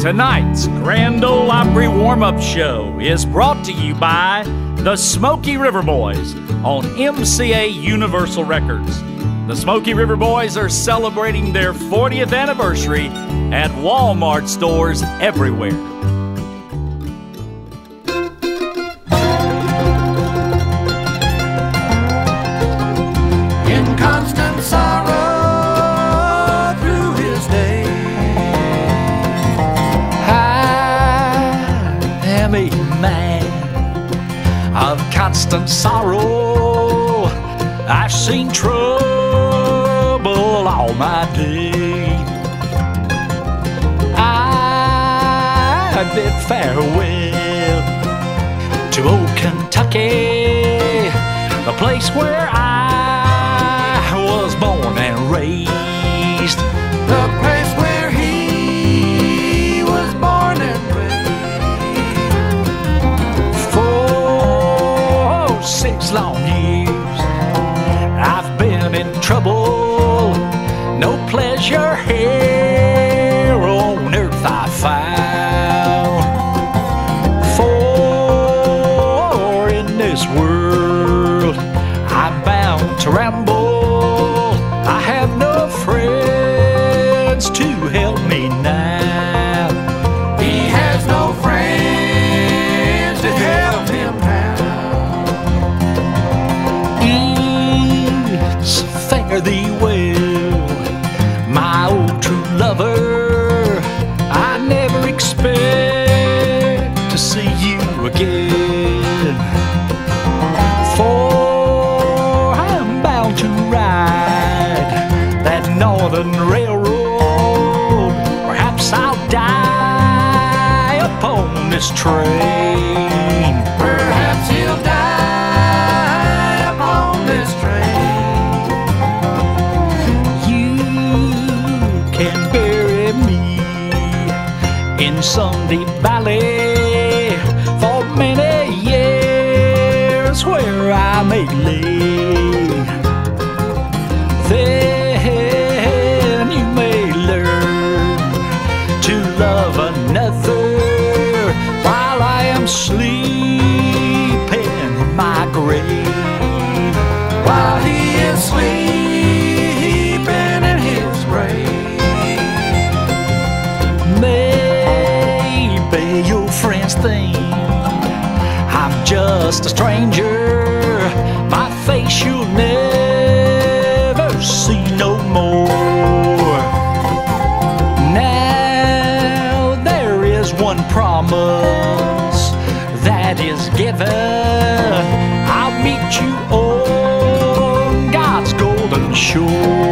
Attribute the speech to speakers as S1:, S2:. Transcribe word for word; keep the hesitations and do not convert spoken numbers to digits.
S1: Tonight's Grand Ole Opry warm-up show is brought to you by the Smoky River Boys on M C A Universal Records. The Smoky River Boys are celebrating their fortieth anniversary at Walmart stores everywhere.
S2: In constant sorrow through his day,
S3: I am a man of constant sorrow. I've seen trouble all my day. I bid farewell to old Kentucky, the place where I was born and raised.
S2: the place where he was born and raised.
S3: For six long years I've been in trouble. No pleasure here on earth I found. For in this world I'm bound to ramble. I have no friends to help me now.
S2: He has no friends to help him now.
S3: It's fare thee well, my old true lover. I never expect to see you again, for I'm bound to ride that northern railroad. Perhaps I'll die upon this train.
S2: Perhaps he'll die upon this train.
S3: You can bury me in some deep valley for many years where I may lay. Then you may learn to love another while I am sleeping in my grave.
S2: While he is sleeping in his grave.
S3: Maybe your friends think I'm just a stranger. My face you'll never see no more. Now there is one promise that is given. I'll meet you on God's golden shore.